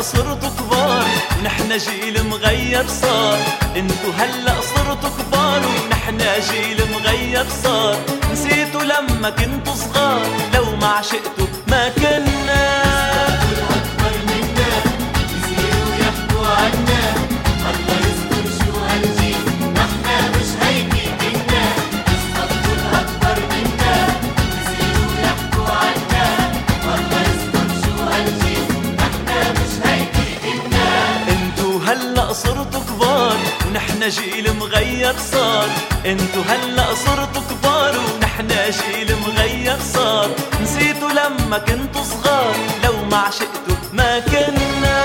صرتوا كبار ونحنا جيل مغير صار. انتو هلأ صرتوا كبار ونحنا جيل مغير صار. نسيتوا لما كنتوا صغار لو ما عشقتوا ما كنا. أكبر منا يصيروا يحكوا عنا، الله يستر شو هالجيل نحنا مش هيك كنا. يصطدقوا الأكبر منا يصيروا يحكوا عنا، الله يستر شو هالجيل نحنا مش هيك كنا. انتو هلأ صرتوا كبار ونحنا جيل مغير صار. انتو هلأ صرتوا كبار ونحنا جيل مغير صار. نسيتوا لما كنتوا صغار لو ما عشقتوا ما كنا.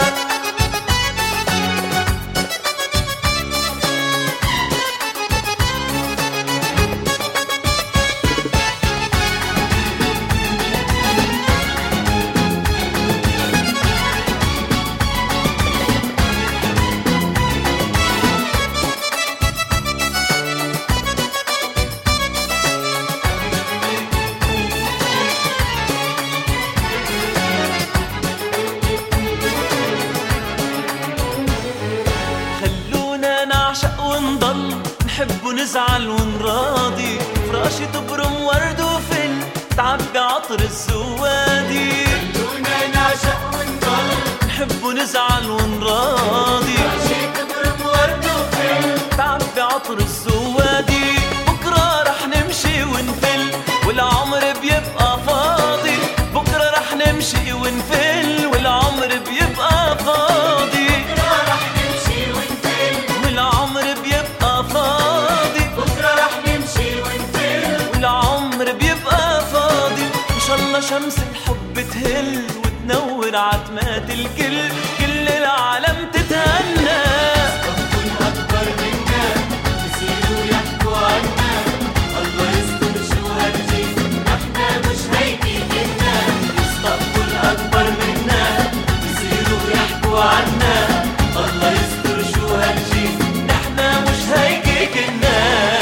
ونضل نحب ونزعل ونراضي، فراشي تبرم ورد وفل تعبي عطر الزوادي. خلونا نعشق ونضل نحب ونزعل ونراضي، فراشي تبرم ورد وفل تعبي عطر الزوادي. بكرة رح نمشي ونفل والعمر بيبقى فاضي. بكرة رح نمشي ونفل والعمر بيبقى فاضي. شمس الحب تهل وتنور عتمات الكل، كل العالم تتهنى. يصطدقوا الأكبر منا يصيروا يحكوا عنا، الله يستر شو هالجيل نحنا مش هيك كنا. يصطدقوا الأكبر منا يصيروا يحكوا عنا، الله يستر شو هالجيل نحنا مش هيك كنا.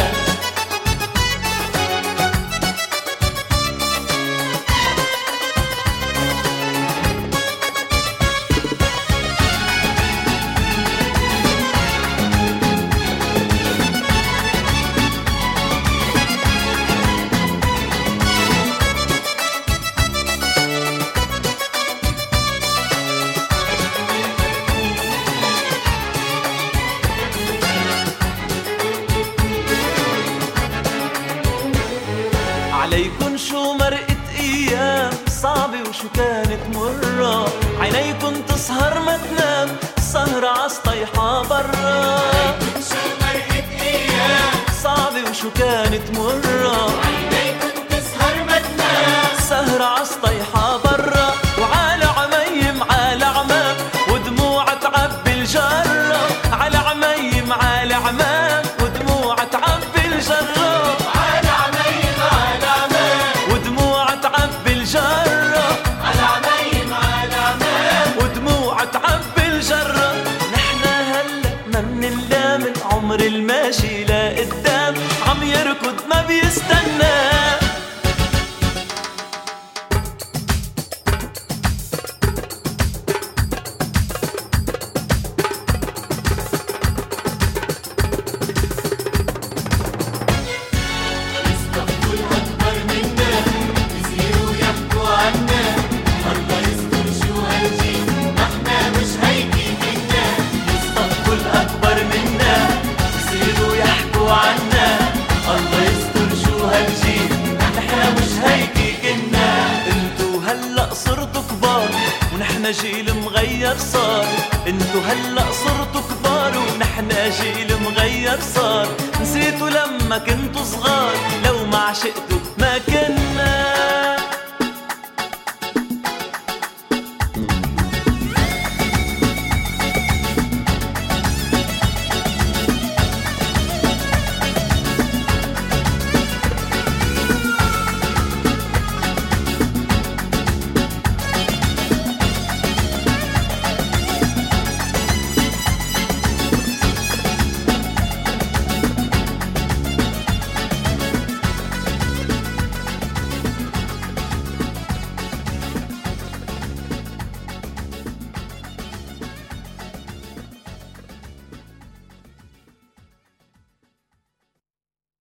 عليكن شو مرقت ايام صعبة وشو كانت مرة، عينيكن تسهر ما تنام سهرة عالسطيحة برا. عليكن شو مرقت ايام صعبة وشو كانت مرة، عينيكن تسهر ما تنام سهرة عالسطيحة برا. وعلى عميم على عمام ودموع تعبي الجرة، على عميم على عمام ودموع تعبي الجرة. عمر الماشي لقدام عم يركض ما بيستنى. يصطدقوا الأكبر منا يصيروا يحكوا عنا، الله يستر شو هالجيل نحنا مش هيك كنا. يصطدقوا الأكبر منا يصيروا يحكوا عنا، الله يستر شو هالجيل نحنا مش هيك كنا. انتو هلأ صرتوا كبار ونحنا جيل مغير صار. انتو هلأ صرتوا كبار ونحنا جيل مغير صار. نسيتوا لما كنتوا صغار لو ما عشقتوا ما